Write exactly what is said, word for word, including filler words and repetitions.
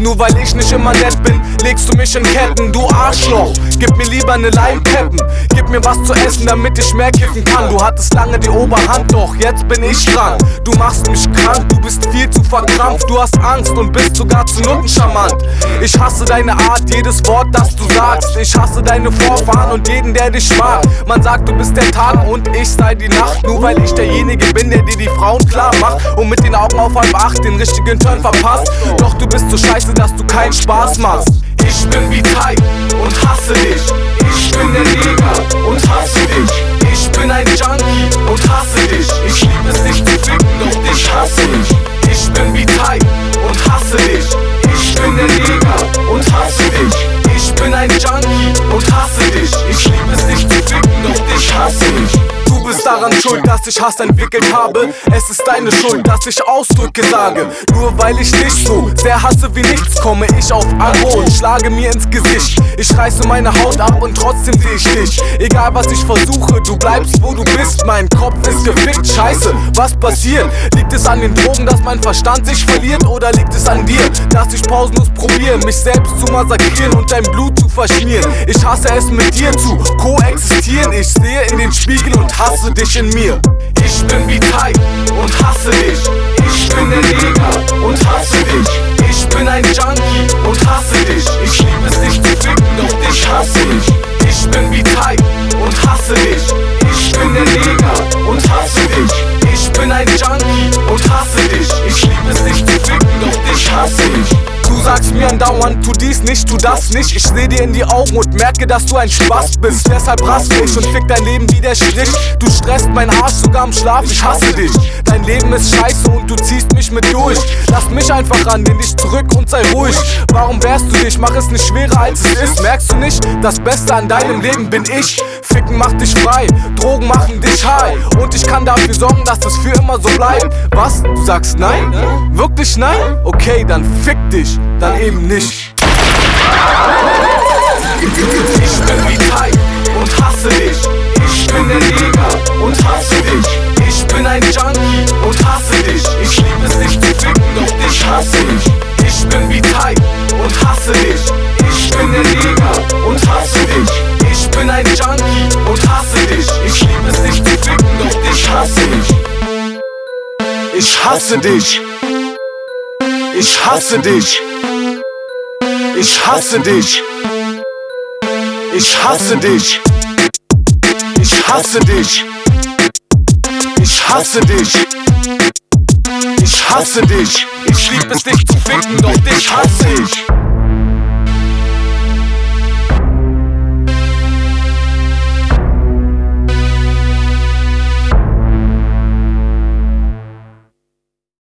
Nur weil ich nicht immer nett bin, legst du mich in Ketten, du Arschloch. Gib mir lieber ne Leimpeppen, gib mir was zu essen, damit ich mehr kiffen kann. Du hattest lange die Oberhand, doch jetzt bin ich dran. Du machst mich krank, du bist viel zu verkrampft. Du hast Angst und bist sogar zu nuttencharmant. Ich hasse deine Art, jedes Wort, das du sagst. Ich hasse deine Vorfahren und jeden, der dich mag. Man sagt, du bist der Tag und ich sei die Nacht. Nur weil ich derjenige bin, der dir die Frauen klar macht und mit den Augen auf halb acht den richtigen Turn verpasst. Doch du bist so scheiße, dass du keinen Spaß machst. Ich bin wie Ty und hasse dich. Ich bin der Neger und hasse dich. Ich bin ein Junkie und hasse dich. Ich lieb es dich zu ficken, doch dich hasse ich. Ich bin wie Ty und hasse dich. Ich bin der Neger und hasse dich. Ich bin ein Junkie und hasse dich. Ich lieb es dich zu ficken, doch dich hasse ich. Du bist daran schuld, dass ich Hass entwickelt habe. Es ist deine Schuld, dass ich Ausdrücke sage. Nur weil ich dich so sehr hasse wie nichts, komme ich auf Aggro und schlage mir ins Gesicht. Ich reiße meine Haut ab und trotzdem seh ich dich. Egal was ich versuche, du bleibst wo du bist. Mein Kopf ist gefickt, scheiße, was passiert? Liegt es an den Drogen, dass mein Verstand sich verliert? Oder liegt es an dir, dass ich pausenlos probiere, mich selbst zu massakrieren und dein Blut zu verschmieren? Ich hasse es mit dir zu koexistieren. Ich sehe in den Spiegel und hasse dich in mir. Ich bin wie Ty und hasse dich. Ich bin der Neger und hasse dich. Ich bin ein Junkie und hasse dich. Ich lieb es dich zu ficken, doch dich hasse ich. Ich bin wie Ty und hasse dich. Ich bin der Neger und hasse dich. Ich bin ein Junkie und hasse dich. Ich lieb es dich zu ficken, doch dich hasse ich. Du sagst mir andauernd, tu dies nicht, tu das nicht. Ich seh dir in die Augen und merke, dass du ein Spaß bist. Deshalb raste ich und fick dein Leben wie der Strich. Du stresst mein Arsch sogar im Schlaf, ich hasse dich. Dein Leben ist scheiße und du ziehst mich mit durch. Lass mich einfach ran, lehn dich zurück und sei ruhig. Warum wehrst du dich? Mach es nicht schwerer als es ist. Merkst du nicht, das Beste an deinem Leben bin ich. Ficken macht dich frei, Drogen machen dich high. Und ich kann dafür sorgen, dass es für immer so bleibt. Was? Du sagst nein? Wirklich nein? Okay, dann fick dich. Dann eben nicht. Ich bin wie Ty und hasse dich. Ich bin der Neger und hasse dich. Ich bin ein Junkie und hasse dich. Ich lieb es dich zu ficken, doch dich hasse ich. Ich bin wie Ty und hasse dich. Ich bin der Neger und hasse dich. Ich bin ein Junkie und hasse dich. Ich lieb es dich zu ficken, doch dich hasse ich. Ich hasse dich. Ich hasse dich. Ich hasse dich. Ich hasse dich. Ich hasse dich. Ich hasse dich. Ich hasse dich. Ich lieb es dich zu ficken, doch dich hasse ich.